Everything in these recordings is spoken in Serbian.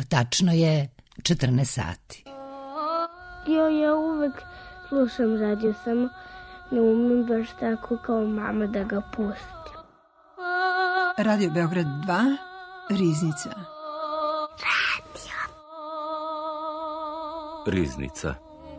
Tačno je 14 sati. Ja uvek slušam radio, samo ne umem baš tako kao mama da ga pustim. Radio Beograd 2, Riznica. Riznica.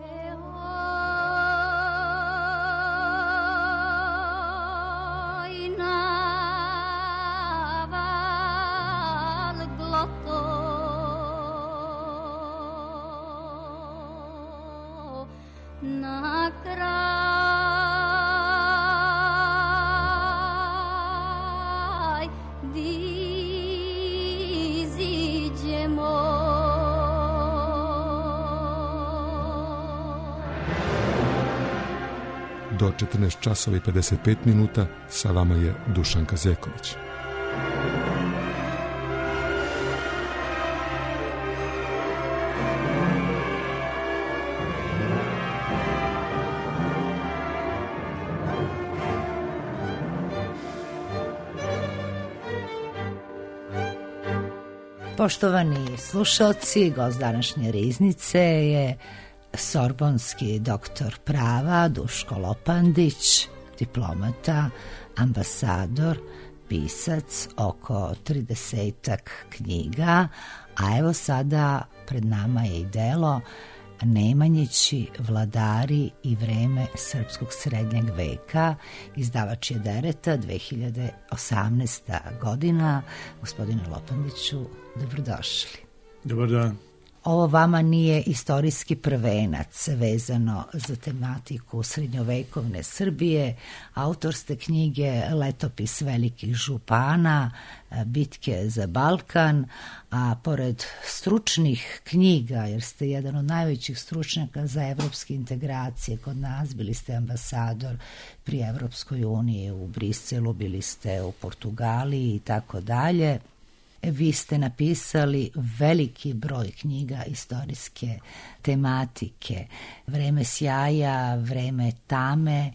Do 14 časova i 55 minuta sa vama je Dušanka Zeković. Poštovani slušalci, gost današnje Riznice je sorbonski doktor prava Duško Lopandić, diplomata, ambasador, pisac, oko 30-ak knjiga, a evo sada pred nama je i delo Nemanjići, vladari i vreme srpskog srednjeg veka. Izdavač je Dereta, 2018. godina. Gospodine Lopandiću, dobrodošli. Dobar dan. Ovo vama nije istorijski prvenac vezano za tematiku srednjovekovne Srbije. Autor ste knjige Letopis velikih župana, Bitke za Balkan, a pored stručnih knjiga, jer ste jedan od najvećih stručnjaka za evropske integracije kod nas, bili ste ambasador pri Evropskoj uniji u Briselu, bili ste u Portugaliji i tako dalje. Vi ste napisali veliki broj knjiga istorijske tematike. Vreme sjaja, vreme tame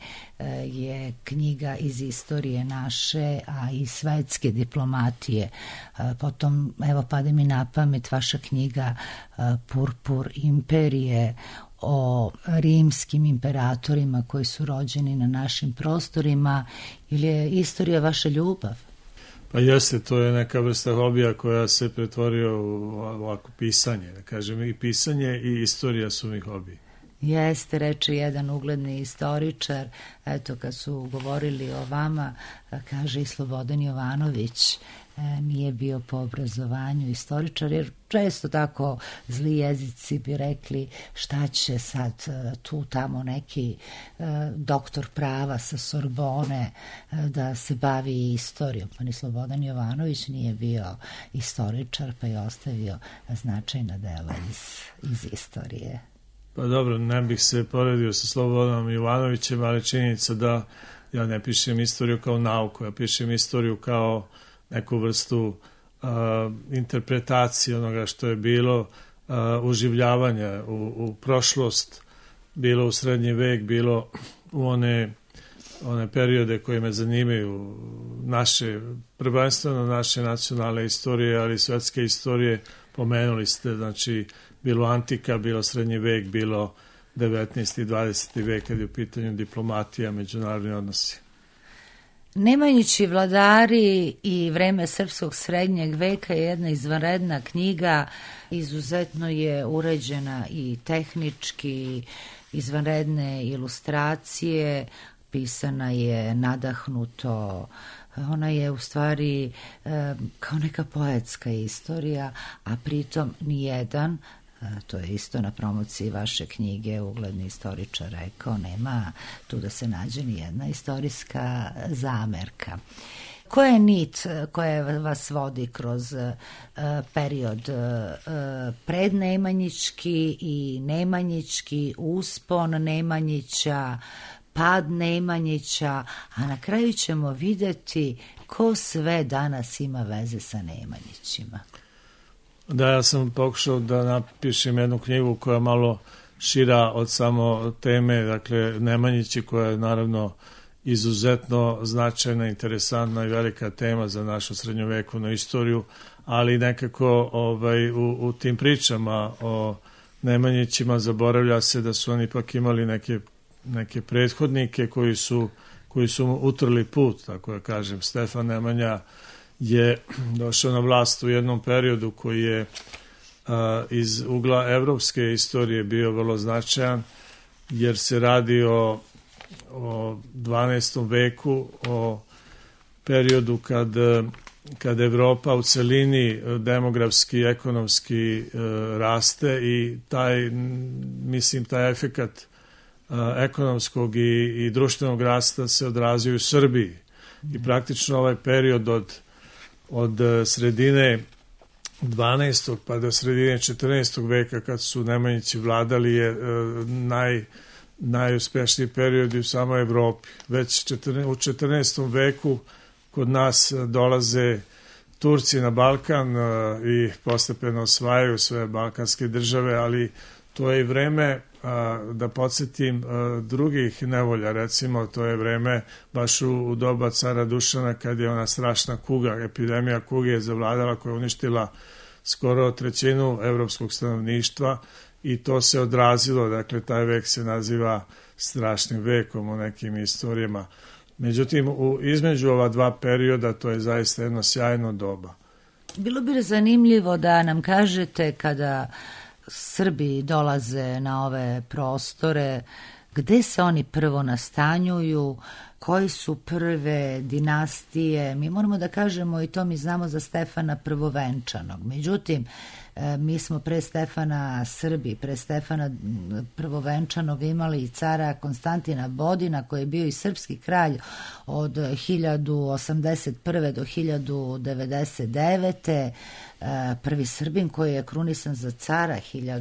je knjiga iz istorije naše, a i svetske diplomatije. Potom, evo, pade mi na pamet vaša knjiga Purpur imperije, o rimskim imperatorima koji su rođeni na našim prostorima. Ili je istorija vaša ljubav? Pa jeste, to je neka vrsta hobija koja se pretvorio u ovako pisanje, da kažem, i pisanje i istorija su mi hobiji. Jeste, reče jedan ugledni istoričar, eto kad su govorili o vama, kaže i Slobodan Jovanović, nije bio po obrazovanju istoričar, jer često tako zli jezici bi rekli šta će sad tu tamo neki doktor prava sa Sorbone da se bavi istorijom. Pa ni Slobodan Jovanović nije bio istoričar, pa je ostavio značajna dela iz istorije. Pa dobro, ne bih se poredio sa Slobodanom Jovanovićem, ali činjenica da ja ne pišem istoriju kao nauku, ja pišem istoriju kao neku vrstu interpretacije onoga što je bilo, uživljavanja u prošlost, bilo u srednji vek, bilo u one periode koje me zanimaju, naše, prvenstveno naše nacionalne istorije, ali svetske istorije, pomenuli ste, znači bilo antika, bilo srednji vek, bilo 19. i 20. vek kad je u pitanju diplomatija, međunarodni odnosi. Nemanjići, vladari i vreme srpskog srednjeg veka je jedna izvanredna knjiga, izuzetno je uređena i tehnički, izvanredne ilustracije, pisana je nadahnuto, ona je u stvari kao neka poetska istorija, a pritom nijedan, to je isto na promociji vaše knjige, ugledni istoričar rekao, nema tu da se nađe ni jedna istorijska zamerka. Koja je nit koja vas vodi kroz period prednemanjički i nemanjički, uspon Nemanjića, pad Nemanjića, a na kraju ćemo vidjeti ko sve danas ima veze sa Nemanjićima? Da, ja sam pokušao da napišem jednu knjigu koja je malo šira od samo teme, dakle Nemanjići, koja je naravno izuzetno značajna, interesantna i velika tema za našu srednjovekovnu istoriju, ali nekako u tim pričama o Nemanjićima zaboravlja se da su oni ipak imali neke prethodnike koji su mu utrli put, tako da kažem. Stefan Nemanja je došao na vlast u jednom periodu koji je iz ugla evropske istorije bio vrlo značajan, jer se radi o 12. veku, o periodu kad Evropa u celini demografski i ekonomski raste i taj efekat ekonomskog i društvenog rasta se odrazio u Srbiji. I praktično ovaj period od sredine 12. pa do sredine 14. veka kad su Nemanjići vladali je najuspešniji period u samoj Evropi. Već u 14. veku kod nas dolaze Turci na Balkan i postepeno osvajaju sve balkanske države, ali to je i vreme, da podsjetim, drugih nevolja. Recimo, to je vreme baš u doba cara Dušana kad je ona strašna kuga, epidemija kuge je zavladala koja je uništila skoro trećinu evropskog stanovništva i to se odrazilo, dakle taj vek se naziva strašnim vekom u nekim istorijama. Međutim, između ova dva perioda to je zaista jedno sjajno doba. Bilo bi zanimljivo da nam kažete kada Srbi dolaze na ove prostore, gde se oni prvo nastanjuju, koji su prve dinastije. Mi moramo da kažemo, i to mi znamo za Stefana Prvovenčanog. Međutim, mi smo pre Stefana Srbi, pre Stefana Prvovenčanog imali i cara Konstantina Bodina, koji je bio i srpski kralj od 1081. do 1099. Prvi Srbin koji je krunisan za cara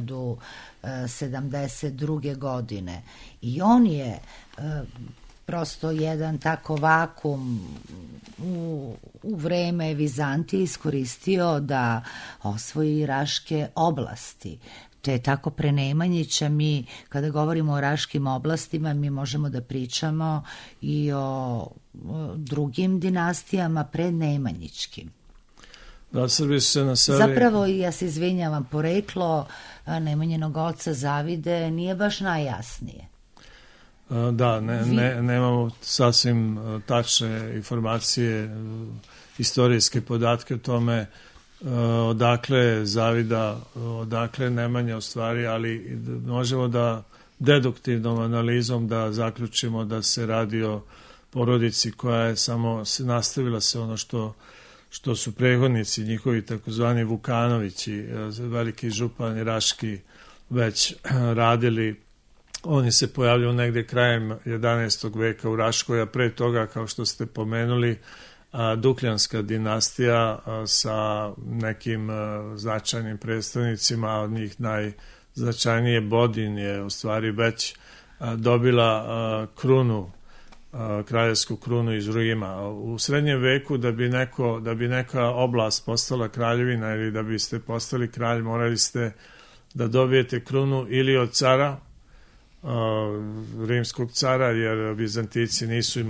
1072. godine. I on je prosto jedan tako vakum u vreme Vizantije iskoristio da osvoji Raške oblasti. Te tako pre Nemanjića mi, kada govorimo o Raškim oblastima, mi možemo da pričamo i o drugim dinastijama pred Nemanjićkim. Da, Srbi su se naseli... Zapravo, ja se izvinjavam, poreklo Nemanjinog oca Zavide nije baš najjasnije. Da, nemamo sasvim tačne informacije, istorijske podatke o tome odakle Zavida, odakle Nemanja u stvari, ali možemo da deduktivnom analizom da zaključimo da se radi o porodici koja je samo nastavila se ono što su prethodnici njihovi takozvani Vukanovići, veliki župani Raški već radili. Oni se pojavljaju negde krajem 11. veka u Raškoj, a pre toga, kao što ste pomenuli, Dukljanska dinastija sa nekim značajnim predstavnicima, od njih najznačajnije Bodin je u stvari već dobila krunu, kraljevsku krunu iz Rima. U srednjem veku da bi neka oblast postala kraljevina ili da biste postali kralj, morali ste da dobijete krunu ili od cara, rimskog cara, jer Vizantijci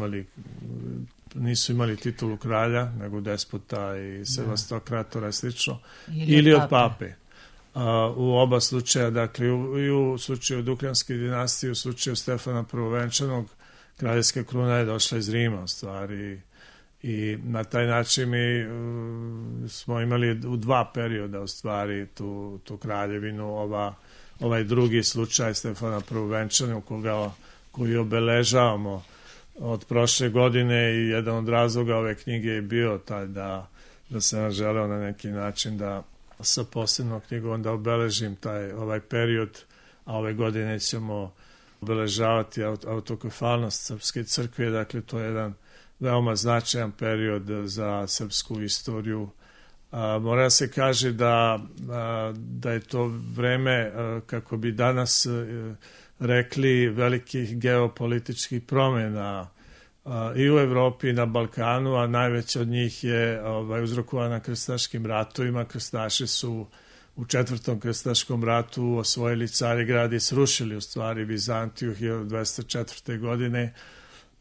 nisu imali titulu kralja, nego despota i sevastokratora i slično, ili od pape. U oba slučaja, dakle i u slučaju Dukljanske dinastije, u slučaju Stefana Prvovenčanog, kraljevska kruna je došla iz Rima u stvari i na taj način mi smo imali u dva perioda u stvari tu kraljevinu. Ovaj drugi slučaj Stefana Prvovenčanog koji obeležavamo od prošle godine i jedan od razloga ove knjige je bio taj da sam želeo na neki način da sa posebnom knjigom da obeležim ovaj period, a ove godine ćemo obeležavati autokefalnost Srpske crkve, dakle to je jedan veoma značajan period za srpsku istoriju. Mora se kaže da je to vreme, kako bi danas rekli, velikih geopolitičkih promjena i u Evropi i na Balkanu, a najveća od njih je uzrokovana krstaškim ratovima. Krstaši su u Četvrtom krstaškom ratu osvojili Carigrad i srušili u stvari Vizantiju 1204. godine.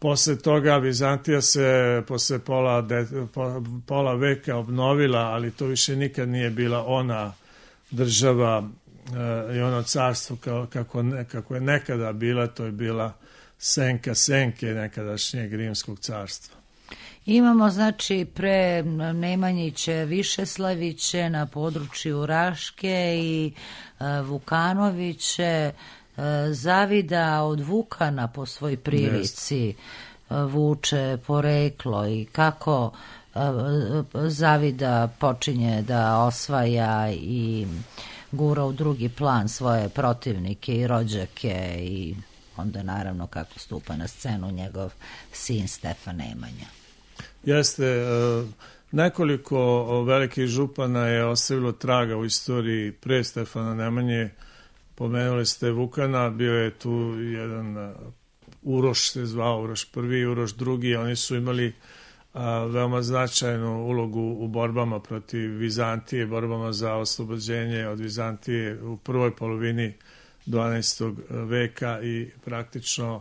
Posle toga Vizantija se posle pola veka obnovila, ali to više nikad nije bila ona država i ono carstvo kako je nekada bila, to je bila senka senke nekadašnjeg rimskog carstva. Imamo znači pre Nemanjiće Višeslaviće na području Raške i Vukanoviće, Zavida od Vukana po svoj prilici vuče poreklo i kako Zavida počinje da osvaja i gura u drugi plan svoje protivnike i rođake i onda naravno kako stupa na scenu njegov sin Stefan Nemanja. Jeste, nekoliko velikih župana je ostavilo traga u istoriji pre Stefana Nemanje. Pomenuli ste Vukana, bio je tu jedan Uroš se zvao, Uroš I i Uroš II. Oni su imali veoma značajnu ulogu u borbama protiv Vizantije, borbama za oslobođenje od Vizantije u prvoj polovini 12. veka i praktično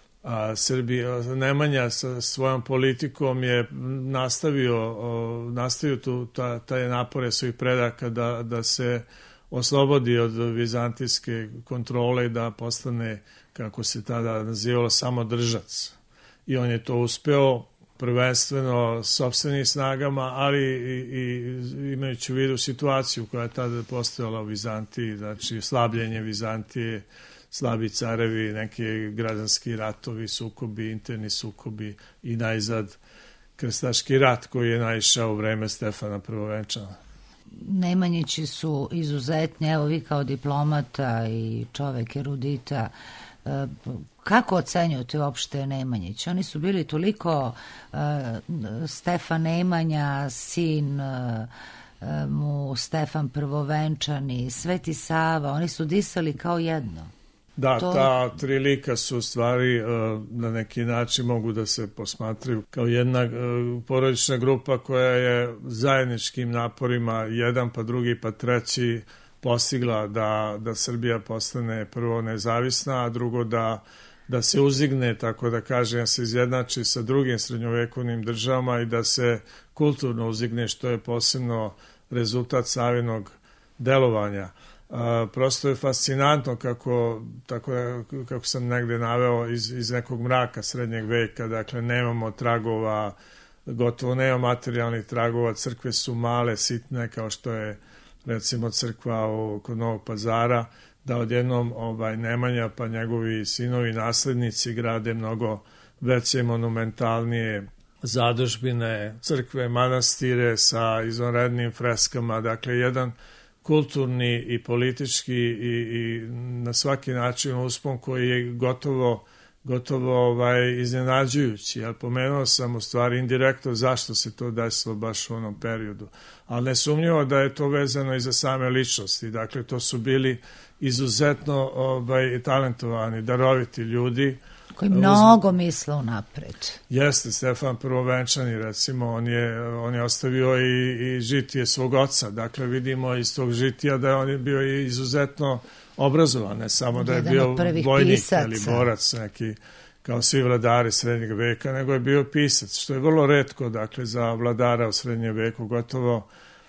Nemanja sa svojom politikom je nastavio taj napore svojih predaka da se oslobodi od vizantijske kontrole i da postane, kako se tada nazivalo, samodržac. I on je to uspeo prvenstveno sopstvenim snagama, ali i imajući u vidu situaciju koja je tada postojala u Vizantiji, znači slabljenje Vizantije, slabi carevi, neki građanski ratovi, sukobi, interni sukobi i najzad krstaški rat koji je naišao u vreme Stefana Prvovenčana. Nemanjići su izuzetni, evo vi kao diplomata i čovek erudita, kako ocenjujete uopšte Nemanjića? Oni su bili toliko, Stefan Nemanja, sin mu Stefan Prvovenčani, Sveti Sava, oni su disali kao jedno. Da, ta tri lika su u stvari na neki način mogu da se posmatraju kao jedna porodična grupa koja je zajedničkim naporima, jedan pa drugi pa treći, postigla da Srbija postane prvo nezavisna, a drugo da se uzigne, tako da kažem, se izjednači sa drugim srednjovekovnim državama i da se kulturno uzigne, što je posebno rezultat Savinog delovanja. Prosto je fascinantno kako sam negde naveo iz nekog mraka srednjeg veka, dakle nemamo tragova, gotovo nema materijalnih tragova, crkve su male, sitne, kao što je recimo crkva kod Novog Pazara, da odjednom Nemanja pa njegovi sinovi naslednici grade mnogo veće monumentalnije zadužbine, crkve, manastire sa izvanrednim freskama, dakle jedan kulturni i politički i na svaki način uspon koji je gotovo iznenađujući. Ja pomenuo sam u stvari indirektno zašto se to desilo baš u onom periodu. Ali nesumnjivo da je to vezano i za same ličnosti. Dakle, to su bili izuzetno talentovani, daroviti ljudi. Koji mnogo misle unapred. Jeste, Stefan Prvovenčani, recimo, on je ostavio i žitije svog oca. Dakle, vidimo iz tog žitija da je on bio i izuzetno obrazovan, ne samo da je bio vojnik ili borac neki kao svi vladari srednjeg veka, nego je bio pisac, što je vrlo retko, dakle, za vladara u srednjem veku, gotovo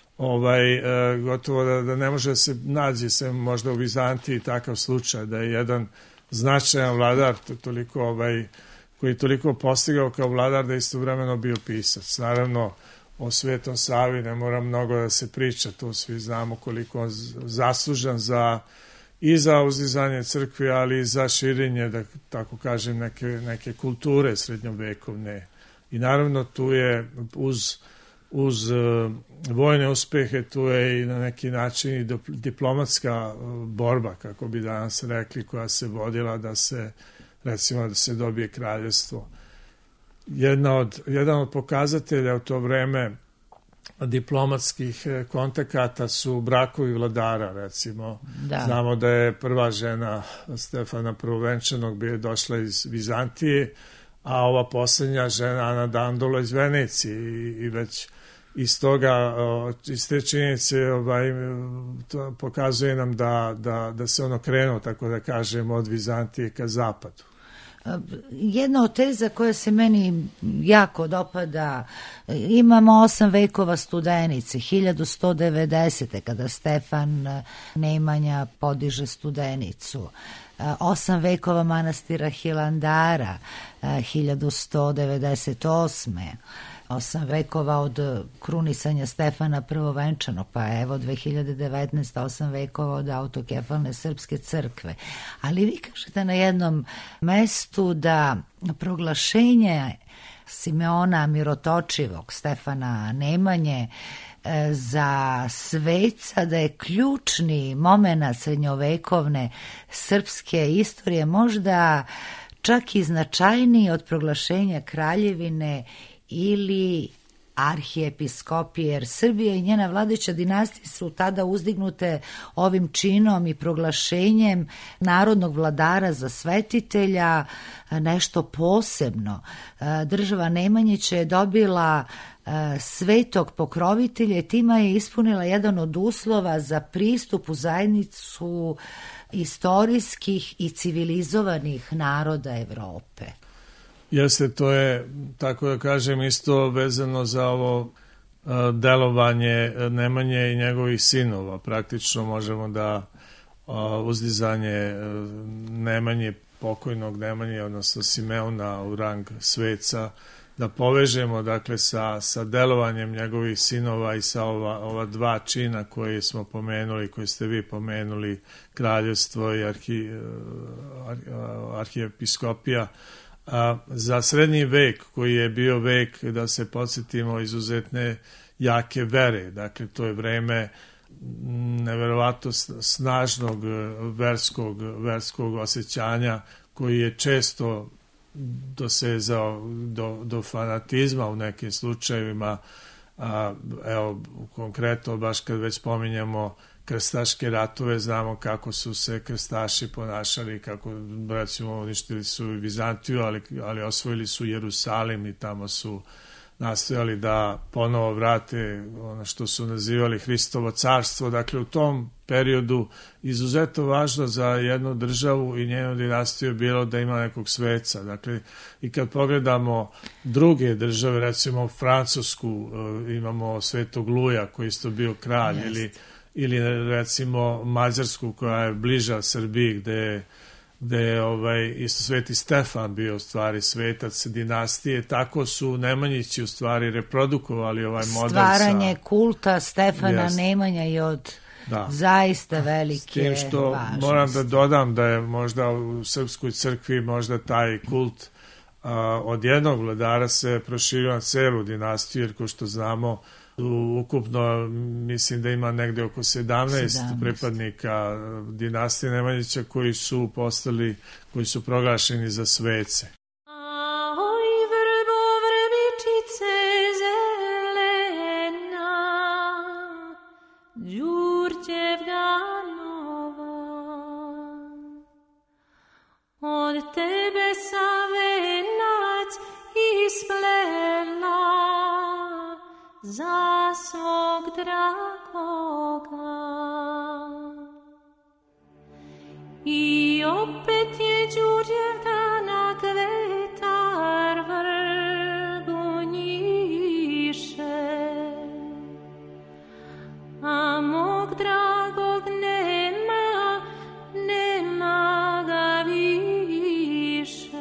da ne može se nađi se možda u Vizantiji takav slučaj, da je jedan značajan vladar koji je toliko postigao kao vladar da je istovremeno bio pisac. Naravno, o Svetom Savi ne mora mnogo da se priča, to svi znamo koliko on zaslužan i za uzizanje crkve, ali i za širenje, da tako kažem, neke kulture srednjovekovne. I naravno tu je uz vojne uspehe, tu je i na neki način i diplomatska borba, kako bi danas rekli, koja se vodila da se dobije kraljevstvo. Jedan od pokazatelja u to vreme diplomatskih kontakata su brakovi vladara, recimo. Da. Znamo da je prva žena Stefana Prvovenčanog došla iz Vizantije, a ova posljednja žena Ana Dandola iz Venecije i već iz te činjenice to pokazuje nam da se ono krenuo, tako da kažemo, od Vizantije ka zapadu. Jedna od teza koja se meni jako dopada, imamo 8 vekova Studenice, 1190. kada Stefan Nemanja podiže Studenicu, 8 vekova manastira Hilandara, 1198. 8 vekova od krunisanja Stefana Prvovenčanog, pa evo 2019. 8 vekova od autokefalne srpske crkve. Ali vi kažete na jednom mestu da proglašenje Simeona Mirotočivog, Stefana Nemanje, za sveca, da je ključni momenat srednjovekovne srpske istorije, možda čak i značajniji od proglašenja kraljevine ili arhijepiskopije, jer Srbija i njena vladajuća dinastija su tada uzdignute ovim činom i proglašenjem narodnog vladara za svetitelja nešto posebno. Država Nemanjića je dobila svetog pokrovitelja i tima je ispunila jedan od uslova za pristup u zajednicu istorijskih i civilizovanih naroda Evrope. Jeste, to je, tako da kažem, isto vezano za ovo delovanje Nemanje i njegovih sinova. Praktično možemo da uzdizanje Nemanje, pokojnog Nemanje, odnosno Simeona u rang sveca, da povežemo dakle sa delovanjem njegovih sinova i sa ova dva čina koje smo pomenuli, koje ste vi pomenuli, kraljevstvo i arhijepiskopija. Za srednji vek, koji je bio vek, da se podsjetimo, izuzetne jake vere, dakle to je vreme neverovatno snažnog verskog osjećanja, koji je često dosezao do fanatizma u nekim slučajevima. Evo, konkretno, baš kad već spominjamo krstaške ratove, znamo kako su se krstaši ponašali, kako, recimo, uništili su Vizantiju, ali osvojili su Jerusalim i tamo su nastojali da ponovo vrate ono što su nazivali Hristovo carstvo. Dakle, u tom periodu izuzetno važno za jednu državu i njenu dinastiju je bilo da ima nekog sveca. Dakle, i kad pogledamo druge države, recimo Francusku, imamo Svetog Luja koji isto bio kralj, ili recimo Mađarsku koja je bliža Srbiji, gde je isto Sveti Stefan bio u stvari svetac dinastije. Tako su Nemanjići u stvari reprodukovali ovaj model. Stvaranje kulta Stefana Nemanja i od zaista velike važnosti. S tim što moram da dodam da je možda u Srpskoj crkvi možda taj kult od jednog vladara se proširio na celu dinastiju, jer ko što znamo, ukupno mislim da ima negde oko 17 pripadnika dinastije Nemanjića koji su proglašeni za svece. Od tebe savenac isplela za svog dragoga. I opet je Đurđevdana kvetar vrbu njiše, a mog dragog nema ga više.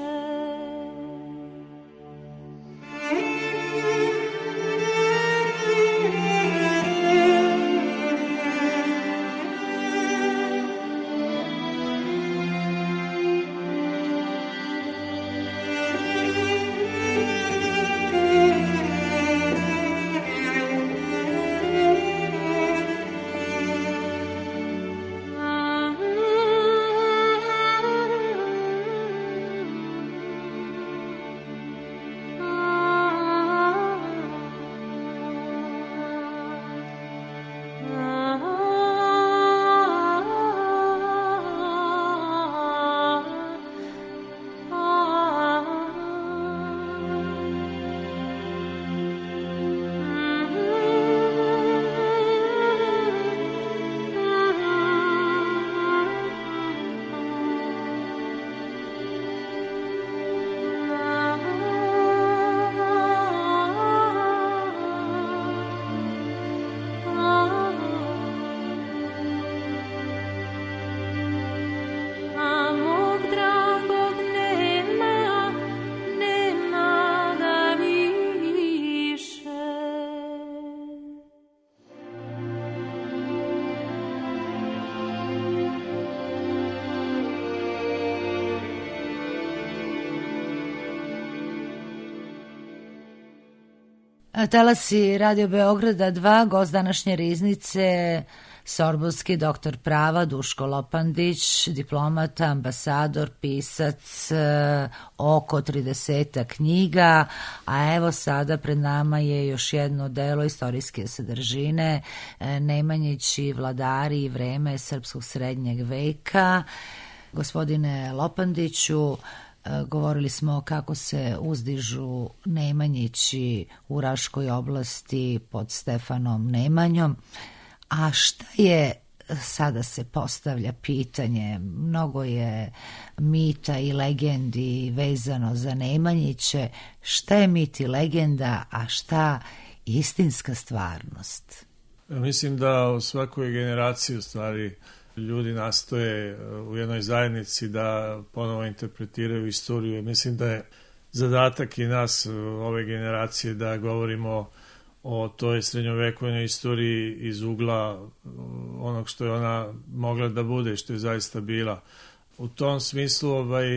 Talasi Radio Beograda 2, gost današnje riznice, sorbonski doktor prava Duško Lopandić, diplomata, ambasador, pisac, oko 30 knjiga, a evo sada pred nama je još jedno delo istorijske sadržine, Nemanjići vladari i vreme srpskog srednjeg veka. Gospodine Lopandiću, govorili smo kako se uzdižu Nemanjići u Raškoj oblasti pod Stefanom Nemanjom. A šta je, sada se postavlja pitanje, mnogo je mita i legendi vezano za Nemanjiće, šta je mit i legenda, a šta istinska stvarnost? Mislim da u svakoj generaciji u stvari ljudi nastoje u jednoj zajednici da ponovo interpretiraju istoriju. Mislim da je zadatak i nas ove generacije da govorimo o toj srednjovekovnoj istoriji iz ugla onog što je ona mogla da bude, što je zaista bila. U tom smislu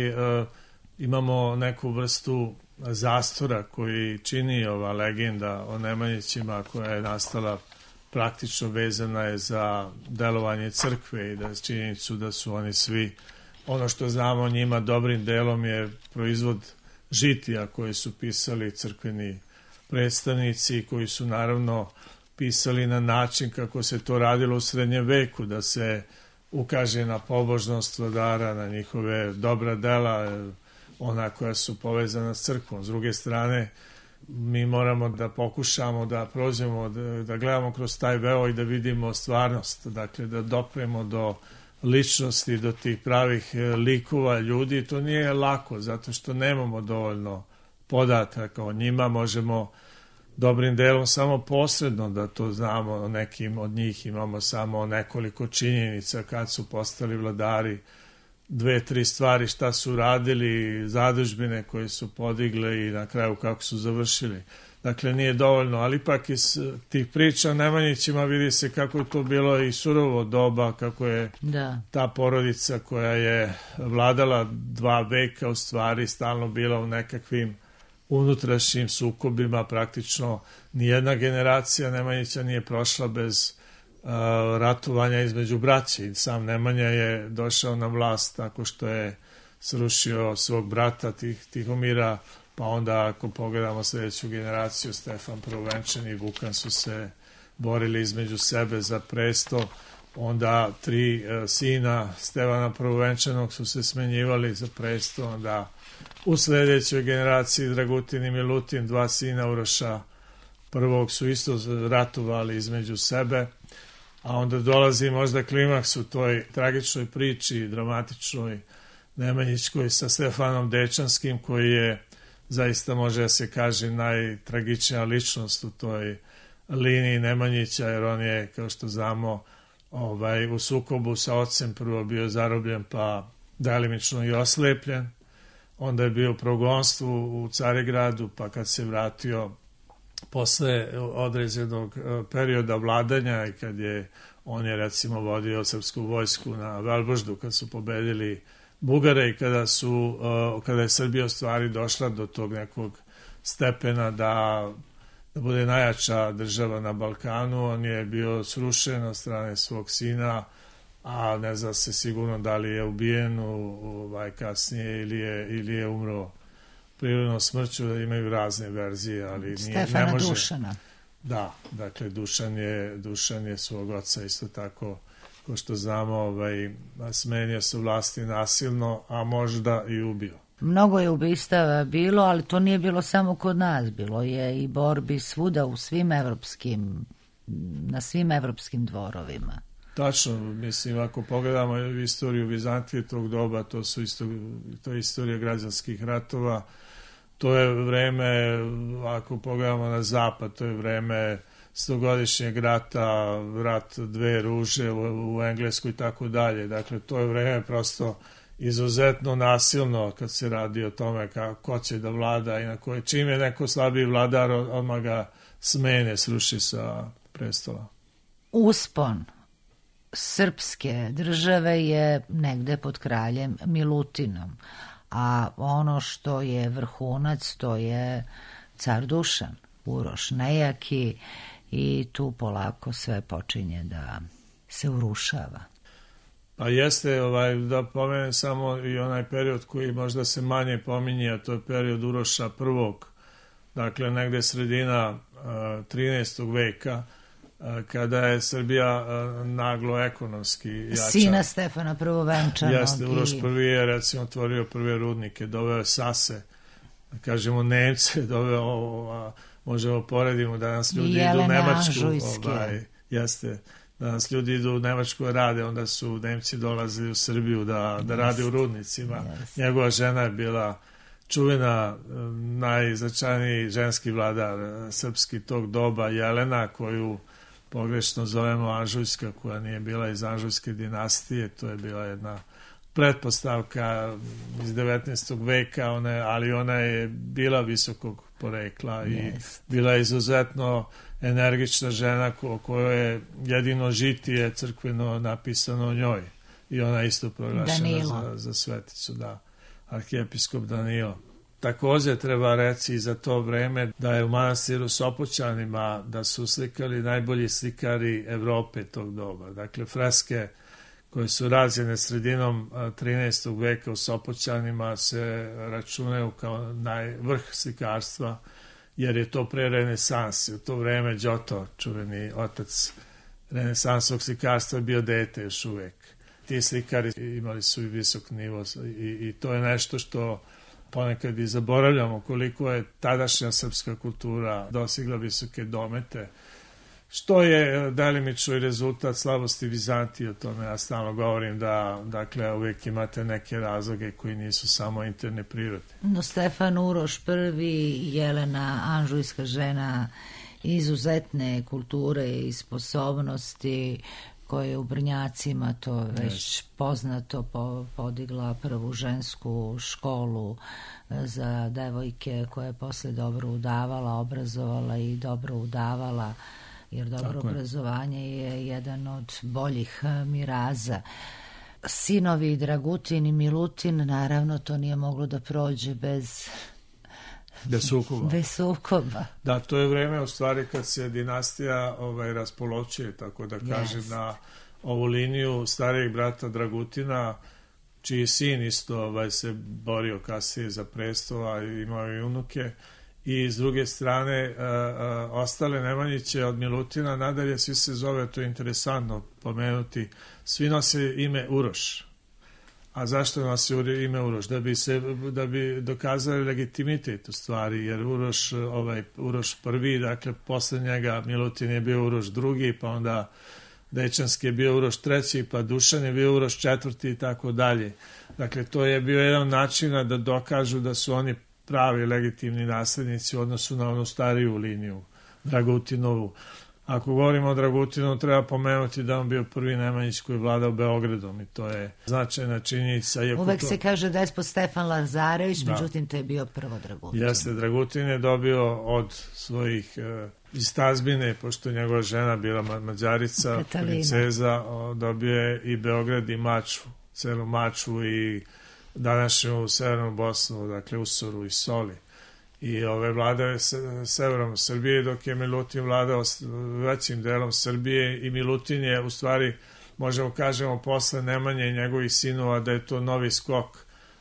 imamo neku vrstu zastora koji čini ova legenda o Nemanjićima koja je nastala praktično vezana je za delovanje crkve i da činjenicu da su oni svi, ono što znamo o njima dobrim delom je proizvod žitija koje su pisali crkveni predstavnici, koji su naravno pisali na način kako se to radilo u srednjem veku, da se ukaže na pobožnost vladara, na njihove dobra dela, ona koja su povezana s crkvom. S druge strane, mi moramo da pokušamo da prođemo, da gledamo kroz taj veo i da vidimo stvarnost, dakle da dopremo do ličnosti, do tih pravih likova ljudi. To nije lako, zato što nemamo dovoljno podataka o njima, možemo dobrim delom samo posredno da to znamo, o nekim od njih imamo samo nekoliko činjenica kad su postali vladari, 2-3 stvari šta su radili, zadužbine koje su podigle i na kraju kako su završili. Dakle, nije dovoljno, ali ipak iz tih priča o Nemanjićima vidi se kako je to bilo i surovo doba, kako je ta porodica koja je vladala 2 veka u stvari stalno bila u nekakvim unutrašnjim sukobima, praktično nijedna generacija Nemanjića nije prošla bez ratovanja između braće. I sam Nemanja je došao na vlast tako što je srušio svog brata Tihomira, pa onda ako pogledamo sljedeću generaciju, Stefan Prvovenčani i Vukan su se borili između sebe za presto, onda 3 sina Stefana Prvovenčanog su se smenjivali za presto, onda u sljedećoj generaciji Dragutin i Milutin, 2 sina Uroša prvog su isto ratovali između sebe, a onda dolazi možda klimaks u toj tragičnoj priči, dramatičnoj Nemanjićkoj sa Stefanom Dečanskim, koji je zaista, može da se kaže, najtragičnija ličnost u toj liniji Nemanjića, jer on je, kao što znamo, u sukobu sa ocem prvo bio zarobljen, pa delimično i oslepljen. Onda je bio u progonstvu u Carigradu, pa kad se vratio posle određenog perioda vladanja i kad on je recimo vodio srpsku vojsku na Velboždu kad su pobedili Bugare i kada je Srbija u stvari došla do tog nekog stepena da bude najjača država na Balkanu, on je bio srušen od strane svog sina, a ne zna se sigurno da li je ubijen kasnije ili je umro prirodnom smrću, da imaju razne verzije, ali Stefana ne može. Dušana. Da, dakle Dušan je svog oca isto tako, ko što znamo, smenio se vlasti nasilno, a možda i ubio. Mnogo je ubistava bilo, ali to nije bilo samo kod nas, bilo je i borbi svuda u na svim evropskim dvorovima. Tačno, mislim, ako pogledamo istoriju Vizantije tog doba, to je istorija građanskih ratova, to je vreme, ako pogledamo na zapad, to je vreme 100-godišnjeg rata, rat 2 ruže u Engleskoj i tako dalje. Dakle, to je vreme prosto izuzetno nasilno kad se radi o tome ko će da vlada i na koje, čim je neko slabiji vladar, odmah ga smene, sruši sa prestola. Uspon srpske države je negde pod kraljem Milutinom, a ono što je vrhunac, to je car Dušan. Uroš nejaki i tu polako sve počinje da se urušava. Pa jeste, da pomenem samo i onaj period koji možda se manje pominje, a to je period Uroša I. Dakle, negde sredina 13. veka, kada je Srbija naglo ekonomski jača. Sina Stefana Prvovenčanog. Jeste, Uroš I je recimo otvorio prve rudnike, doveo je Sase, kažemo Nemce, doveo, možemo poredimo, danas ljudi idu u Nemačku. Jeste, danas ljudi idu u Nemačku rade, onda su Nemci dolazili u Srbiju da rade u rudnicima. Njegova žena je bila čuvena, najznačajniji ženski vladar srpski tog doba, Jelena, koju pogrešno zovemo Anžujska, koja nije bila iz Anžujske dinastije, to je bila jedna pretpostavka iz 19. veka, ali ona je bila visokog porekla i bila je izuzetno energična žena kojoj je jedino žitije crkveno napisano o njoj i ona isto proglašena za sveticu, arhijepiskop Danilo. Također treba reći za to vreme da je u manastiru Sopoćanima da su slikali najbolji slikari Evrope tog doba. Dakle, freske koje su rađene sredinom 13. veka u Sopoćanima se računaju kao najvrh slikarstva, jer je to pre renesanse. U to vreme Giotto, čuveni otac renesansovog slikarstva, je bio dete još uvek. Ti slikari imali su i visok nivo i to je nešto što ponekad i zaboravljamo, koliko je tadašnja srpska kultura dosigla visoke domete, što je delimično i rezultat slabosti Vizantije. O tome ja stalno govorim da, dakle, uvijek imate neke razloge koji nisu samo interne prirode. No, Stefan Uroš I, Jelena Anžujska žena izuzetne kulture i sposobnosti, koja je u Brnjacima, to već poznato, podigla prvu žensku školu za devojke, koja je posle dobro udavala, obrazovala i dobro udavala, jer dobro obrazovanje je jedan od boljih miraza. Sinovi Dragutin i Milutin, naravno, to nije moglo da prođe bez sukoba. Da, to je vreme u stvari kad se dinastija raspoločuje, tako da kažem, na ovu liniju starijeg brata Dragutina, čiji sin isto se borio kasnije za prestola i imao i unuke, i s druge strane ostale Nemanjiće od Milutina nadalje svi se zove, to je interesantno pomenuti, svi nose ime Uroš. A zašto nosi ime Uroš? Da bi dokazali legitimitet u stvari, jer Uroš I, dakle posle njega Milutin je bio Uroš II, pa onda Dečanski je bio Uroš III, pa Dušan je bio Uroš IV i tako dalje. Dakle, to je bio jedan način da dokažu da su oni pravi legitimni naslednici u odnosu na onu stariju liniju, Dragutinovu. Ako govorimo o Dragutinu, treba pomenuti da on bio prvi Nemanjić koji je vladao Beogradom i to je značajna činjenica. Uvek se kaže despot Stefan Lazarević, međutim to je bio prvo Dragutin. Jeste, Dragutin je dobio od svojih iz tazbine, pošto je njegova žena bila Mađarica, princeza, dobio je i Beograd i Mačvu, celu Mačvu i današnju severnu Bosnu, dakle Usoru i Soli. I vladao je severom Srbije, dok je Milutin vladao većim delom Srbije i Milutin je u stvari, možemo kažemo, posle Nemanje i njegovih sinova da je to novi skok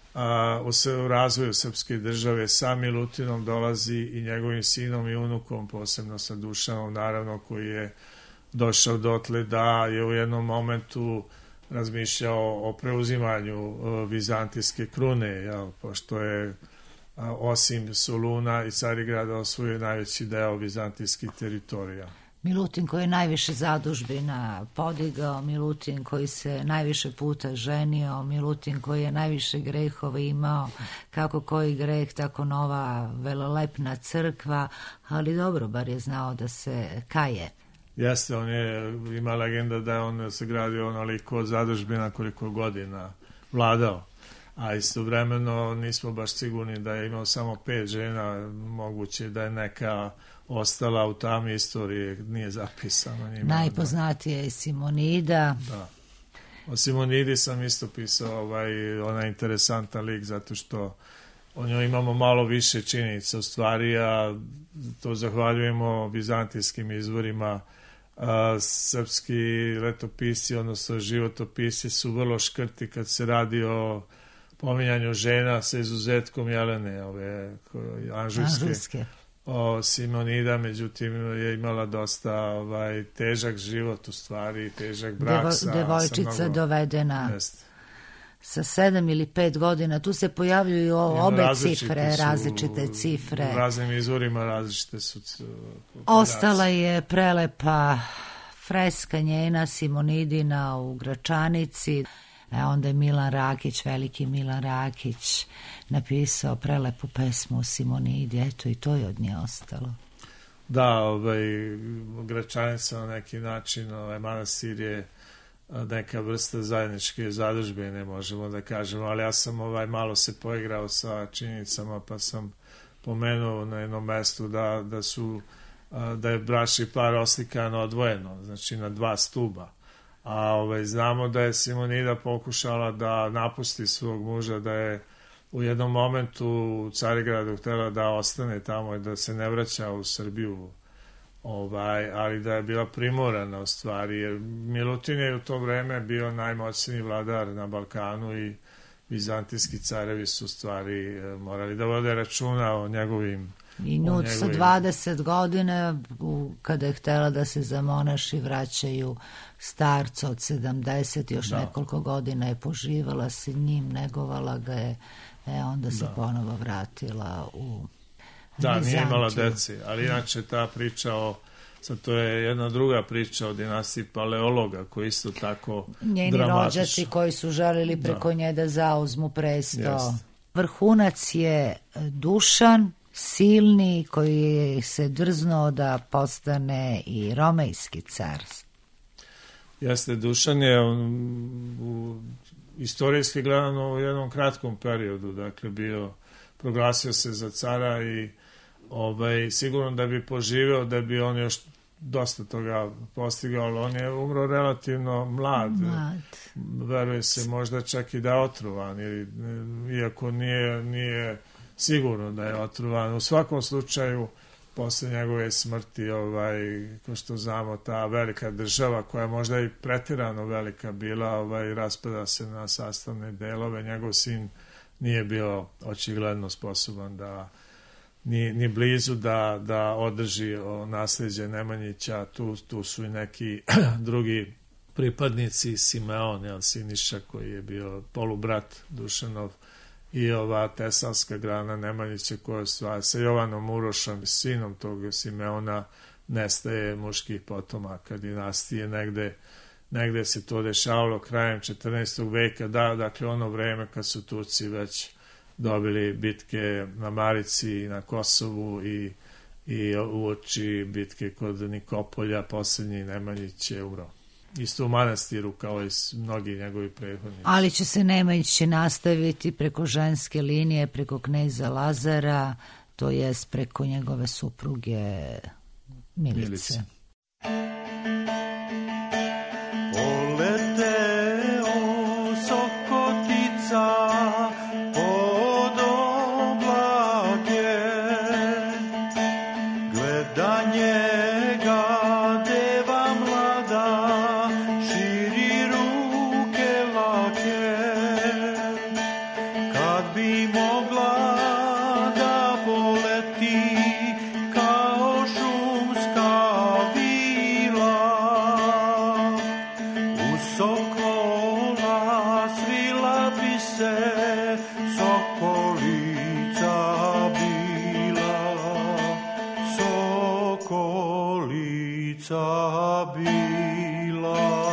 u razvoju srpske države. Sa Milutinom dolazi i njegovim sinom i unukom, posebno sa Dušanom, naravno, koji je došao dotle da je u jednom momentu razmišljao o preuzimanju vizantijske krune, pošto je osim Soluna i Carigrada osvojio najveći deo vizantijskih teritorija. Milutin koji je najviše zadužbina podigao, Milutin koji se najviše puta ženio, Milutin koji je najviše grehova imao, kako koji greh, tako nova velelepna crkva, ali dobro, bar je znao da se kaje. Jeste, ima legenda da je on se gradio onoliko zadužbina koliko godina vladao. A istovremeno nismo baš sigurni da je imao samo 5 žena, moguće da je neka ostala u tami istorije, nije zapisano. Najpoznatija je Simonida. Da. O Simonidi sam isto pisao, onaj interesantan lik, zato što o njoj imamo malo više činjenica u stvari, a to zahvaljujemo bizantijskim izvorima. Srpski letopisi, odnosno životopisi su vrlo škrti kad se radi o pominjanju žena sa izuzetkom Jelene, ove anžujske. Simonida, međutim, je imala dosta težak život u stvari, težak brak devojčica dovedena sa 7 ili 5 godina. Tu se pojavljuju obe cifre, različite cifre. U raznim izvorima različite su. Ostala je prelepa freska njena Simonidina u Gračanici. Onda je Milan Rakić, veliki Milan Rakić, napisao prelepu pesmu o Simonidi. Eto, i to je od nje ostalo. Da, Gračanica na neki način, manastir je neka vrsta zajedničke zadružbine, možemo da kažemo, ali ja sam malo se poigrao sa činjenicama, pa sam pomenuo na jednom mestu da je bračni par oslikan odvojeno, znači na 2 stuba. A znamo da je Simonida pokušala da napusti svog muža, da je u jednom momentu u Carigradu htjela da ostane tamo i da se ne vraća u Srbiju, ali da je bila primorana u stvari, jer Milutin je u to vreme bio najmoćniji vladar na Balkanu i bizantijski carevi su u stvari morali da vode računa o njegovim. I nju sa 20 godina, kada je htjela da se zamonaši, vraćaju starca od 70, još nekoliko godina je poživala s njim, negovala ga je, onda se ponovo vratila u Bizantiju. Nije imala deci, ali inače ta priča sad to je jedna druga priča o dinastiji Paleologa, koji isto tako njeni rođaci koji su želili preko nje da zauzmu presto. Vrhunac je Dušan, silni, koji se drznuo da postane i romejski car. Jeste, Dušan je istorijski gledano u jednom kratkom periodu, dakle proglasio se za cara i sigurno da bi poživeo, da bi on još dosta toga postigao, ali on je umro relativno mlad. Veruje se možda čak i da je otrovan, iako nije sigurno da je otrovan. U svakom slučaju, posle njegove smrti, ko što znamo, ta velika država, koja možda i pretirano velika bila, raspada se na sastavne delove. Njegov sin nije bio očigledno sposoban da ni blizu da održi nasleđe Nemanjića. Tu su i neki drugi pripadnici, Simeon, Siniša, koji je bio polubrat Dušanov, i ova tesalska grana Nemanjića, koja sa Jovanom Urošom, sinom tog Simeona, nestaje muških potomaka dinastije. Negde se to dešavalo krajem 14. veka, dakle ono vreme kad su Turci već dobili bitke na Marici i na Kosovu i uoči bitke kod Nikopolja, posljednji Nemanjić je umro. Isto u manastiru kao i mnogi njegovi prethodnici. Ali će se Nemanjić nastaviti preko ženske linije, preko kneza Lazara, to jest preko njegove supruge Milice. Poleteo Sokotica pod oblake, gleda njega deva mlada, širi ruke lake. Kad bi mogla da poleti kao šumska vila, u sokola svila bi se sokolica bila, sokolica bila.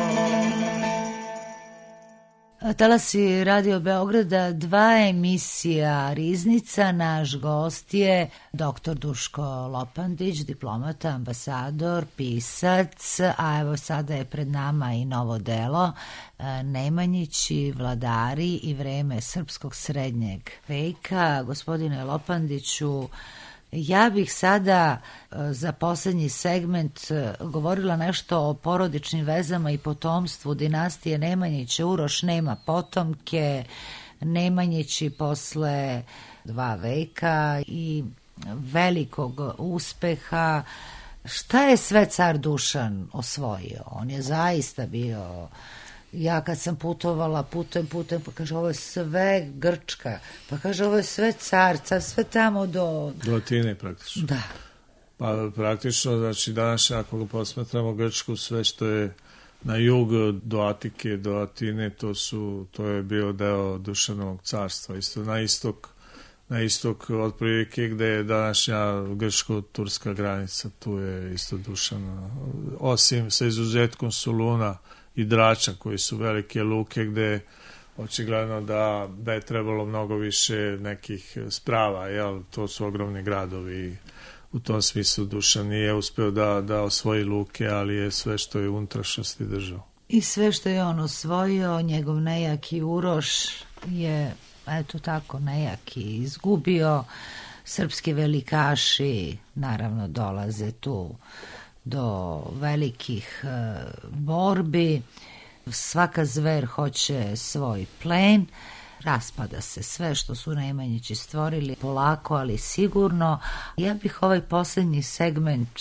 Talasi Radio Beograda, 2 emisija Riznica. Naš gost je dr. Duško Lopandić, diplomata, ambasador, pisac, a evo sada je pred nama i novo delo Nemanjići, vladari i vreme srpskog srednjeg veka. Gospodine Lopandiću, ja bih sada za posljednji segment govorila nešto o porodičnim vezama i potomstvu dinastije Nemanjića. Uroš nema potomke, Nemanjići posle 2 veka i velikog uspeha, šta je sve car Dušan osvojio? On je zaista bio... Ja kad sam putovala, putujem, pa kaže, ovo je sve Grčka, pa kaže, ovo je sve carca, sve tamo do Atine praktično. Da. Pa praktično, znači danas ako ga posmatramo Grčku, sve što je na jug do Atike, do Atine, to je bio deo Dušanovog carstva. Isto na istok otprilike gde je današnja grčko-turska granica, tu je isto Dušan, osim sa izuzetkom Soluna i Drača, koji su velike luke gde očigledno da je trebalo mnogo više nekih sprava, jel? To su ogromni gradovi. U tom smislu Dušan nije uspeo da osvoji luke, ali je sve što je unutrašnjosti držao. I sve što je on osvojio, njegov nejaki Uroš je, eto tako, nejaki izgubio. Srpski velikaši naravno dolaze tu do velikih borbi. Svaka zver hoće svoj plen. Raspada se sve što su Nemanjići stvorili, polako, ali sigurno. Ja bih ovaj posljednji segment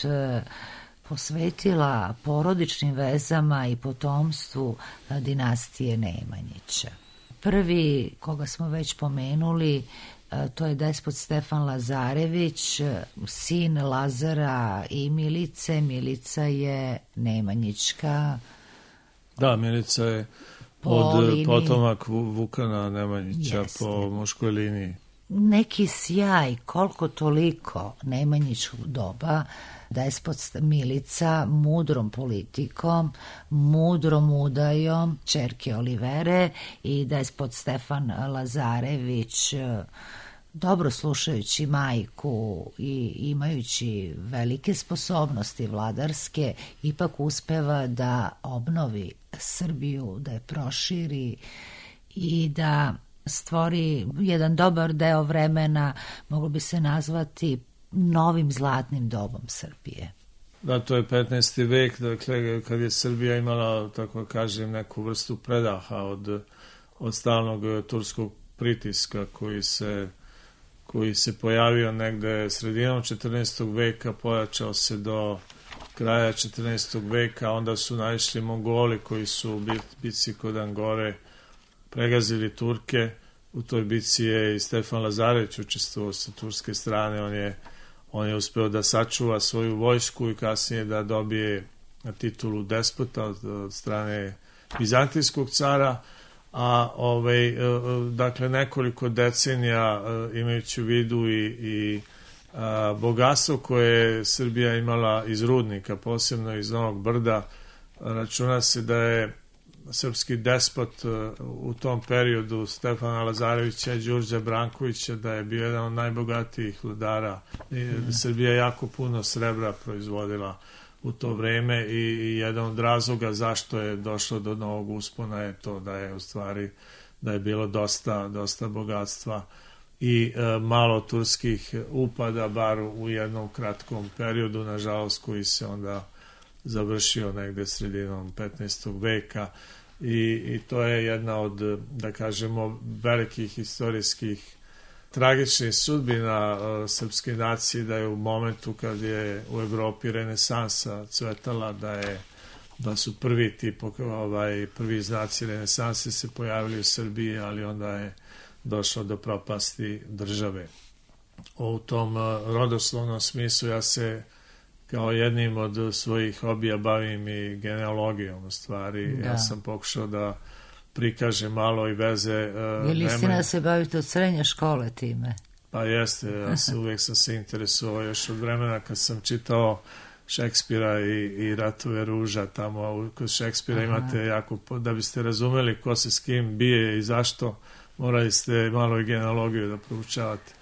posvetila porodičnim vezama i potomstvu dinastije Nemanjića. Prvi, koga smo već pomenuli, to je despot Stefan Lazarević, sin Lazara i Milice. Milica je Nemanjićka. Da, Milica je potomak Vukana Nemanjića po muškoj liniji. Neki sjaj, koliko toliko Nemanjićkog doba, despot Milica mudrom politikom, mudrom udajom ćerke Olivere i despot Stefan Lazarević, dobro slušajući majku i imajući velike sposobnosti vladarske, ipak uspeva da obnovi Srbiju, da je proširi i da stvori jedan dobar deo vremena, moglo bi se nazvati novim zlatnim dobom Srbije. Da, to je 15. vek, dakle, kad je Srbija imala, tako kažem, neku vrstu predaha od stalnog turskog pritiska koji se pojavio negde sredinom 14. veka, pojačao se do kraja 14. veka, onda su naišli Mongoli koji su u bitci kod Angore pregazili Turke. U toj bitci je i Stefan Lazarević učestvovao sa turske strane, on je uspeo da sačuva svoju vojsku i kasnije da dobije titulu despota od strane Bizantijskog cara, a dakle nekoliko decenija imajući u vidu i bogatstvo koje je Srbija imala iz rudnika, posebno iz Novog Brda, računa se da je srpski despot u tom periodu Stefana Lazarevića i Đurđa Brankovića, da je bio jedan od najbogatijih vladara. Srbija jako puno srebra proizvodila u to vreme i jedan od razloga zašto je došlo do novog uspona je to da je u stvari da je bilo dosta bogatstva i malo turskih upada, bar u jednom kratkom periodu, nažalost, koji se onda završio negde sredinom 15. veka i to je jedna od, da kažemo, velikih istorijskih tragičnih sudbina srpske nacije, da je u momentu kad je u Evropi renesansa cvetala, da su prvi znaci renesanse se pojavili u Srbiji, ali onda je došlo do propasti države. U tom rodoslovnom smislu ja se kao jednim od svojih hobija bavim i genealogijom u stvari. Da. Ja sam pokušao da prikažem malo i veze. Ili istina se bavite od srednje škole time? Pa jeste, uvijek sam se interesovao još od vremena kad sam čitao Šekspira i Ratove ruža, tamo kod Šekspira imate jako, da biste razumeli ko se s kim bije i zašto, morali ste malo i genealogiju da proučavate.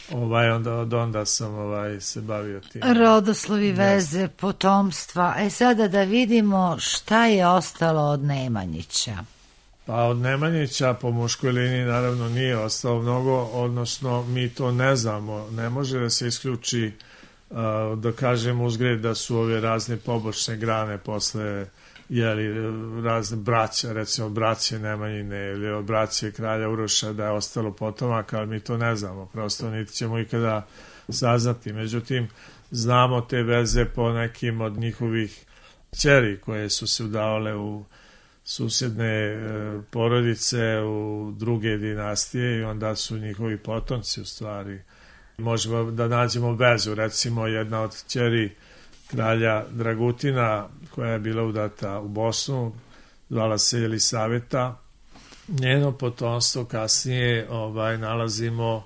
Onda sam se bavio tim. Rodoslovi, veze, potomstva. Sada da vidimo šta je ostalo od Nemanjića. Pa od Nemanjića po muškoj liniji naravno nije ostalo mnogo, odnosno mi to ne znamo. Ne može da se isključi, da kažem uzgred, da su ove razne pobočne grane posle razne braća, recimo braće Nemanjine ili od braće kralja Uroša da je ostalo potomaka, ali mi to ne znamo, prosto niti ćemo ikada saznati. Međutim, znamo te veze po nekim od njihovih ćeri koje su se udavale u susjedne porodice, u druge dinastije i onda su njihovi potomci u stvari. Možemo da nađemo vezu, recimo jedna od ćeri kralja Dragutina koja je bila udata u Bosnu, zvala se Jelisaveta. Njeno potomstvo kasnije nalazimo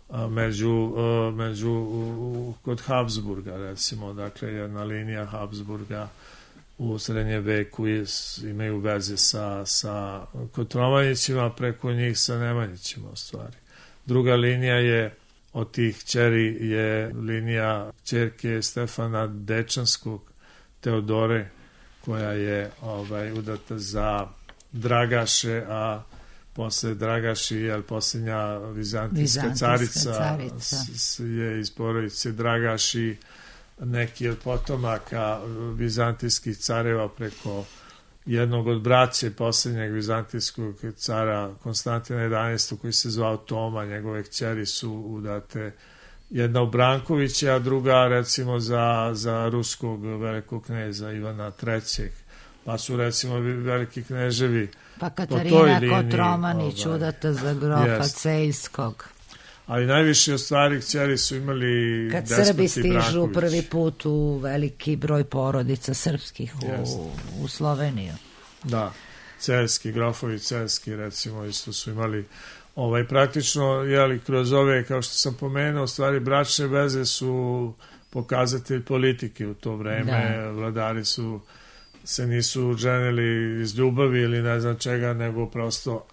kod Habsburga, recimo, dakle jedna linija Habsburga u srednjem veku imaju veze sa Kotromanićima, preko njih sa Nemanjićima u stvari. Druga linija je od tih ćeri je linija ćerke Stefana Dečanskog, Teodore, koja je udata za Dragaše, a posle Dragaši, posljednja vizantijska carica je iz porodice Dragaši, neki od potomaka vizantijskih careva preko jednog od braće posljednjeg vizantijskog cara Konstantina 11. koji se zvao Toma, njegove kćeri su udate, jedna u Brankovića, a druga recimo za ruskog velikog kneza Ivana III. Pa su recimo veliki kneževi pa Katarina Kotromanić udata za grofa Cejskog. Ali najviše od stvari kćeri su imali kad Despoti Srbi stižu Branković. Prvi put u veliki broj porodica srpskih u Sloveniju. Da, Cerski, grofovi Cerski recimo isto su imali praktično, kroz ove, kao što sam pomenuo, stvari bračne veze su pokazatelj politike u to vreme. Da. Vladari se nisu ženili iz ljubavi ili ne znam čega, nego prosto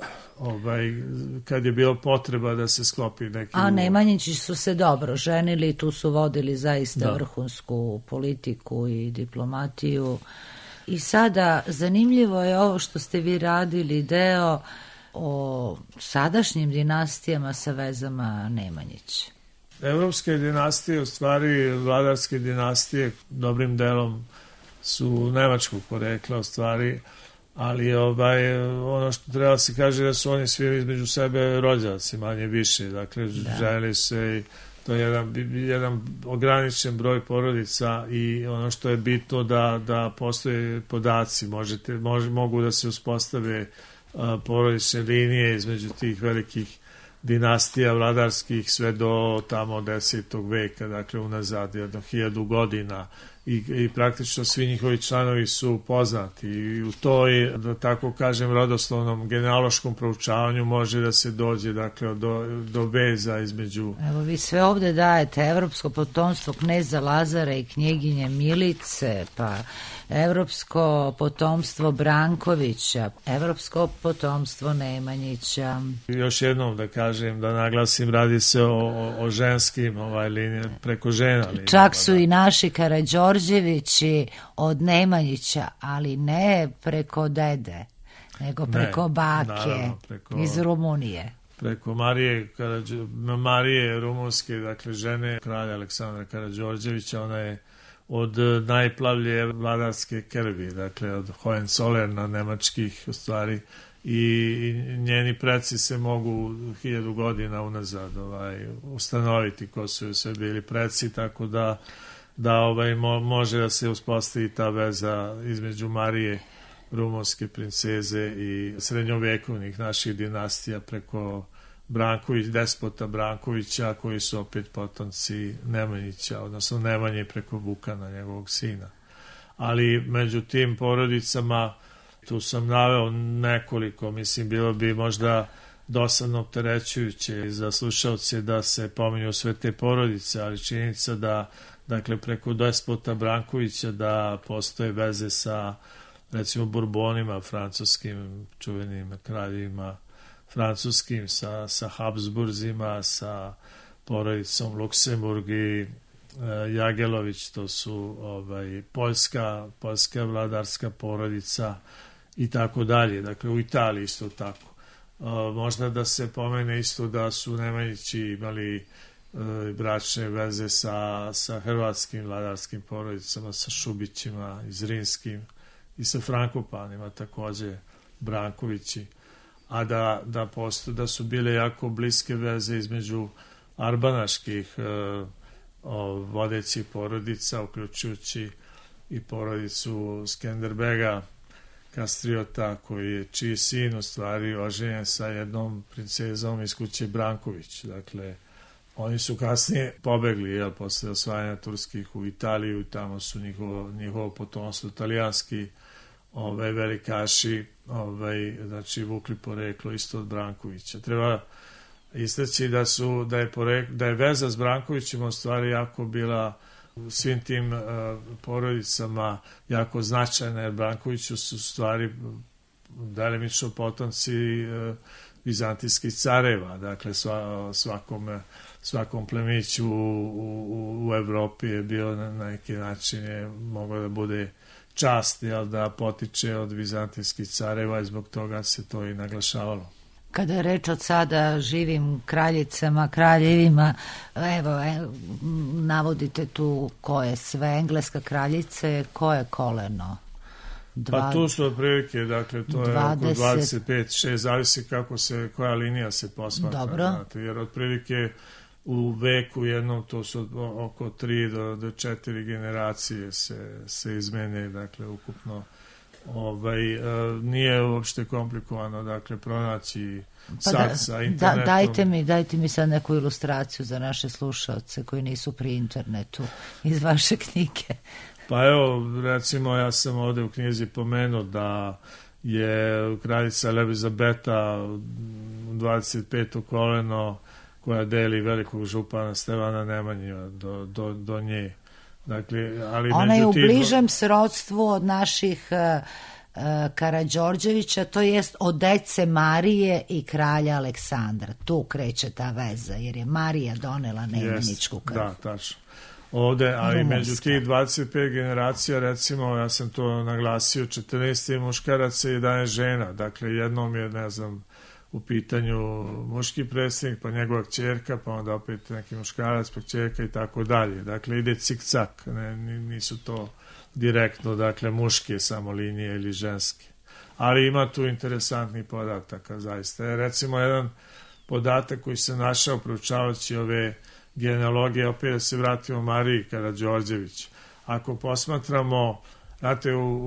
kad je bilo potreba da se sklopi neki... A Nemanjići su se dobro ženili, tu su vodili zaista vrhunsku politiku i diplomatiju. I sada zanimljivo je ovo što ste vi radili deo o sadašnjim dinastijama sa vezama Nemanjić. Evropske dinastije, u stvari vladarske dinastije, dobrim delom su nemačkog porekla u stvari, ali ono što treba se kaže da su oni svi između sebe rođaci, manje više, dakle želi se, to je jedan ograničen broj porodica i ono što je bitno da postoje podaci, mogu da se uspostave porodične linije između tih velikih dinastija vladarskih sve do tamo 10. veka, dakle unazad jedno 1000 godina i praktično svi njihovi članovi su poznati i u toj, da tako kažem, rodoslovnom genealoškom proučavanju može da se dođe dakle do veza između... Evo vi sve ovde dajete evropsko potomstvo kneza Lazara i knjeginje Milice, pa evropsko potomstvo Brankovića, evropsko potomstvo Nemanjića. Još jednom da kažem, da naglasim, radi se o ženskim linijama, preko žena. Čak su i naši Karađorđevići od Nemanjića, ali ne preko dede, nego preko bake, naravno, iz Rumunije. Preko Marije Rumunske, dakle žene kralja Aleksandra Karađorđevića, ona je od najplavlje vladarske krvi, dakle od Hohenzollern nemačkih u stvari, i njeni preci se mogu 1000 godina unazad ustanoviti ko su sve bili preci, tako da može da se uspostavi ta veza između Marije rumunske princeze i srednjovekovnih naših dinastija preko despota Brankovića, koji su opet potomci Nemanjića, odnosno Nemanje preko Vukana, njegovog sina. Ali među tim porodicama, tu sam naveo nekoliko, mislim, bilo bi možda dosadno opterećujuće za slušalce da se pominju sve te porodice, ali činjenica da, dakle, preko despota Brankovića da postoje veze sa, recimo, Burbonima, francuskim čuvenim kraljevima, francuskim, sa Habsburzima, sa porodicom Luksemburg i Jagelović, to su poljska vladarska porodica i tako dalje. Dakle, u Italiji isto tako. Možda da se pomene isto da su Nemanjići imali bračne veze sa hrvatskim vladarskim porodicama, sa Šubićima i Zrinskim i sa Frankopanima takođe Brankovići, a da su bile jako bliske veze između arbanaških vodećih porodica, uključujući i porodicu Skenderbega Kastriota, čiji sin u stvari oženjen sa jednom princezom iz kuće Branković. Dakle, oni su kasnije pobegli, posle osvajanja turskih u Italiju, i tamo su njihovo potomstvo italijanski velikaši znači vukli poreklo isto od Brankovića. Treba istaći da je veza s Brankovićima u stvari jako bila u svim tim porodicama jako značajna, jer Brankoviću su u stvari delimično potomci vizantijskih careva. Dakle, svakom plemiću u Evropi je bio na neki način moglo da bude čast, da potiče od vizantijskih careva, i zbog toga se to i naglašavalo. Kada je reč od sada živim kraljicama, kraljevima, evo, navodite tu koje sve, engleska kraljice, koje koleno? Pa tu su otprilike, dakle, to je oko 25-6, zavisi koja linija se posmatra, znate, jer otprilike u veku jednom to su oko 3 do 4 generacije se izmene, dakle, ukupno. Nije uopšte komplikovano, dakle, pronaći sad sa internetom. Dajte mi sad neku ilustraciju za naše slušalce koji nisu pri internetu iz vaše knjige. Pa evo, recimo, ja sam ovde u knjizi pomenuo da je kraljica Elizabeta 25. koleno koja deli velikog župana Stevana Nemanjeva do nje. Dakle, ali ona je u bližem srodstvu od naših Karađorđevića, to jest od dece Marije i kralja Aleksandra. Tu kreće ta veza, jer je Marija donela nemanjičku krv. Da, tačno. Ovde, ali među tih 25 generacija, recimo, ja sam to naglasio, 14 je muškaraca i 11 žena. Dakle, jednom je, ne znam, u pitanju muški predsjednik, pa njegova kćerka, pa onda opet neki muškarac, pa kćerka i tako dalje. Dakle, ide cik-cak, nisu to direktno, dakle, muške samo linije ili ženske. Ali ima tu interesantnih podataka, zaista. Recimo, jedan podatak koji se našao proučavajući ove genealogije, opet da se vratimo Mariji Karađorđević. Ako posmatramo, znate,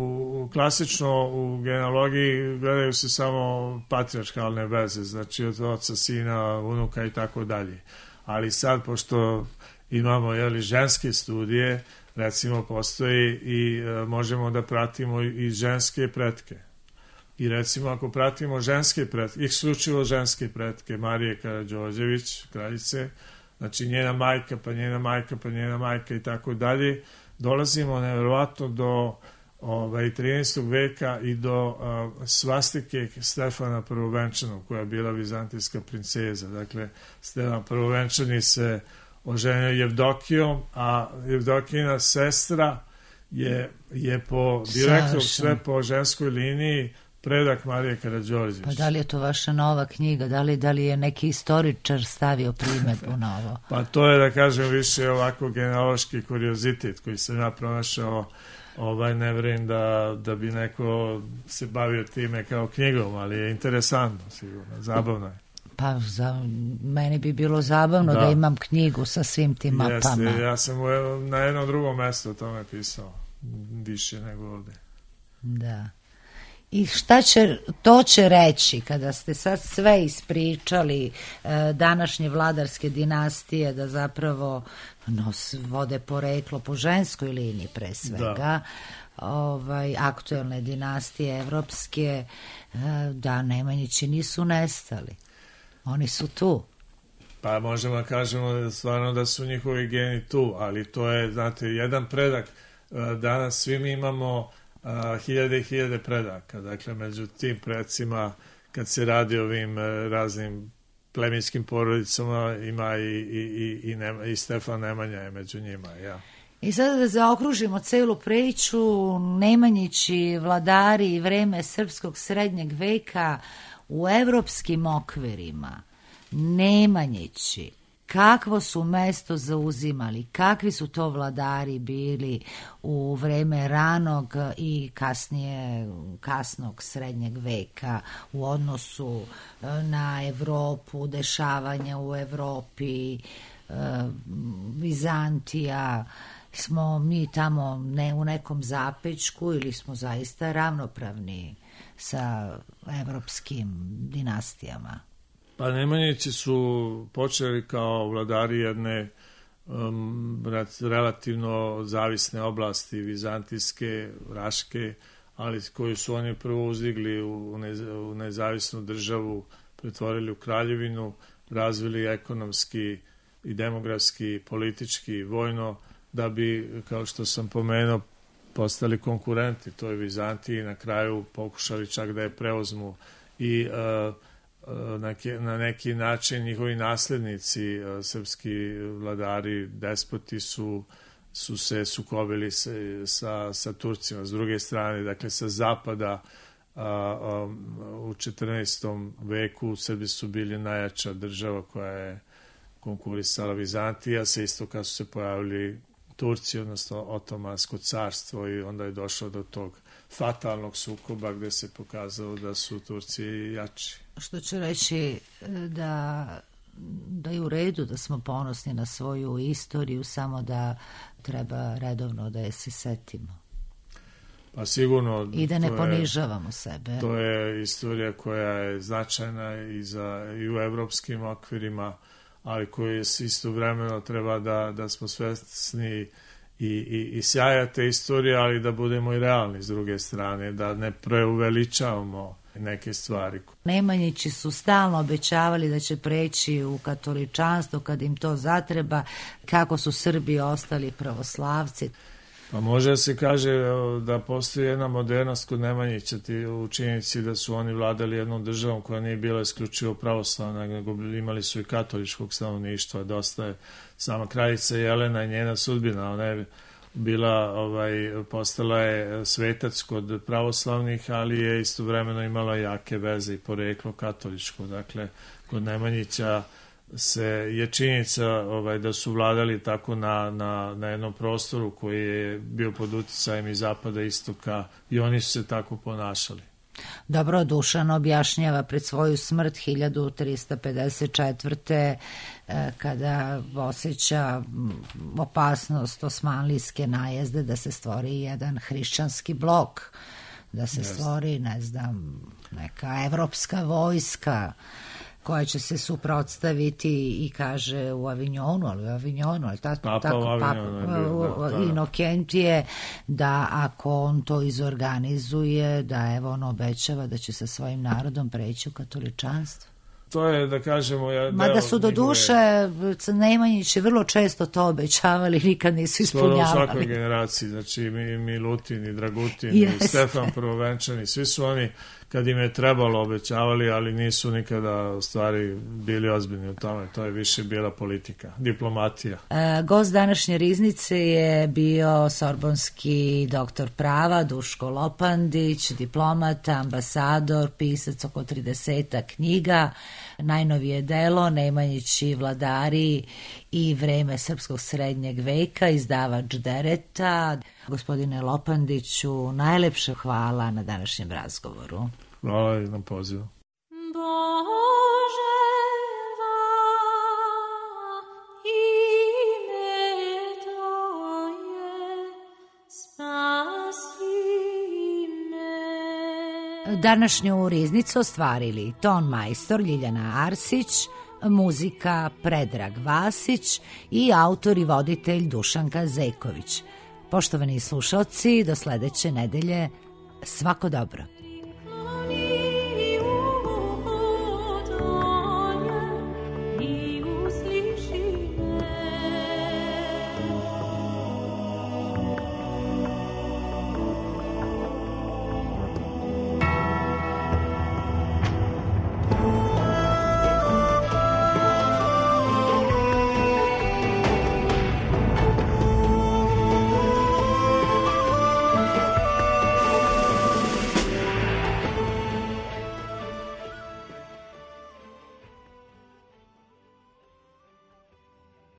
klasično u genealogiji gledaju se samo patrijarhalne veze, znači od oca, sina, unuka i tako dalje. Ali sad, pošto imamo ženske studije, recimo postoji i možemo da pratimo i ženske pretke. I recimo ako pratimo ženske pretke, isključivo ženske pretke Marije Karađorđević, kraljice, znači njena majka, pa njena majka, pa njena majka i tako dalje, dolazimo nevjerovatno do 13. veka i do svastike Stefana Prvovenčanog, koja je bila vizantijska princeza. Dakle, Stefan Prvovenčani se oženio Jevdokijom, a Jevdokijina sestra je po direktno sve po ženskoj liniji predak Marije Karađorđević. Pa da li je to vaša nova knjiga? Da li je neki istoričar stavio primedbu na ovo? Pa to je, da kažem, više ovako genealoški kuriozitet koji sam ja pronašao. Ne verujem da bi neko se bavio time kao knjigom, ali je interesantno, sigurno, zabavno je. Pa meni bi bilo zabavno da imam knjigu sa svim tim mapama. Jeste, ja sam na jednom drugom mjestu o tome pisao, više nego ovde. Da. I to će reći, kada ste sad sve ispričali današnje vladarske dinastije, da zapravo vode poreklo po ženskoj liniji pre svega, aktuelne dinastije evropske, da Nemanjići nisu nestali. Oni su tu. Pa možemo da kažemo stvarno da su njihovi geni tu, ali to je, znate, jedan predak. Danas svi mi imamo hiljade i hiljade predaka. Dakle, među tim predcima, kad se radi o ovim raznim pleminskim porodicama, ima i Stefan Nemanja je među njima. Ja. I sada da zaokružimo celu priču, Nemanjići, vladari i vreme srpskog srednjeg veka u evropskim okvirima, Nemanjići kakvo su mesto zauzimali, kakvi su to vladari bili u vreme ranog i kasnije kasnog srednjeg veka u odnosu na Evropu, dešavanja u Evropi, Vizantija. Smo mi tamo u nekom zapećku ili smo zaista ravnopravni sa evropskim dinastijama? Pa Nemanjići su počeli kao vladari jedne relativno zavisne oblasti, vizantijske, raške, ali koju su oni prvo uzdigli u nezavisnu državu, pretvorili u kraljevinu, razvili ekonomski i demografski, politički, vojno, da bi, kao što sam pomenuo, postali konkurenti toj Vizantiji i na kraju pokušali čak da je preuzmu i na neki način njihovi naslednici, srpski vladari, despoti su se sukobili sa Turcima. S druge strane, dakle sa zapada u 14. veku Srbi su bili najjača država koja je konkurisala Vizantiji, a sa istoka su se pojavili Turci, odnosno Otomansko carstvo, i onda je došlo do tog fatalnog sukoba gde se pokazalo da su Turci jači. Što će reći da je u redu, da smo ponosni na svoju istoriju, samo da treba redovno da je se setimo. Pa sigurno. I da ne ponižavamo sebe. To je istorija koja je značajna i u evropskim okvirima, ali koji istovremeno treba da smo svesni i sjaja te istorije, ali da budemo i realni s druge strane, da ne preuveličavamo neke stvari. Nemanjići su stalno obećavali da će preći u katoličanstvo kad im to zatreba, kako su Srbi ostali pravoslavci. Pa može da se kaže da postoji jedna modernost kod Nemanjića u činjenici da su oni vladali jednom državom koja nije bila isključivo pravoslavna, nego imali su i katoličkog stanovništva. Dosta je sama kraljica Jelena i njena sudbina. Ona je bila, postala je svetac kod pravoslavnih, ali je istovremeno imala jake veze i poreklo katoličko. Dakle, kod Nemanjića je činjenica da su vladali tako na jednom prostoru koji je bio pod uticajem i zapada i istoka, i oni su se tako ponašali. Dobro, Dušan objašnjava pred svoju smrt 1354. kada osjeća opasnost osmanlijske najezde da se stvori jedan hrišćanski blok, da se stvori, ne znam, neka evropska vojska koja će se suprotstaviti, i kaže u Avignonu, ali Inokentije, da ako on to izorganizuje, da evo on obećava da će sa svojim narodom preći u katoličanstvo. To je, da kažemo, mada su do duše Nemanjići vrlo često to obećavali, nikad nisu ispunjavali. U svakoj generaciji, znači Milutin i Dragutin i Stefan Prvovenčani, svi su oni kad im je trebalo obećavali, ali nisu nikada u stvari bili ozbiljni u tome. To je više bila politika, diplomatija. Gost današnje riznice je bio sorbonski doktor prava Duško Lopandić, diplomata, ambasador, pisac oko 30 knjiga. Najnovije delo Nemanjići vladari i vreme srpskog srednjeg veka, izdavač Dereta. Gospodine Lopandiću, najlepše hvala na današnjem razgovoru. Hvala na pozivu. Današnju riznicu ostvarili ton majstor Ljiljana Arsić, muzika Predrag Vasić i autor i voditelj Dušanka Zeković. Poštovani slušalci, do sledeće nedelje, svako dobro.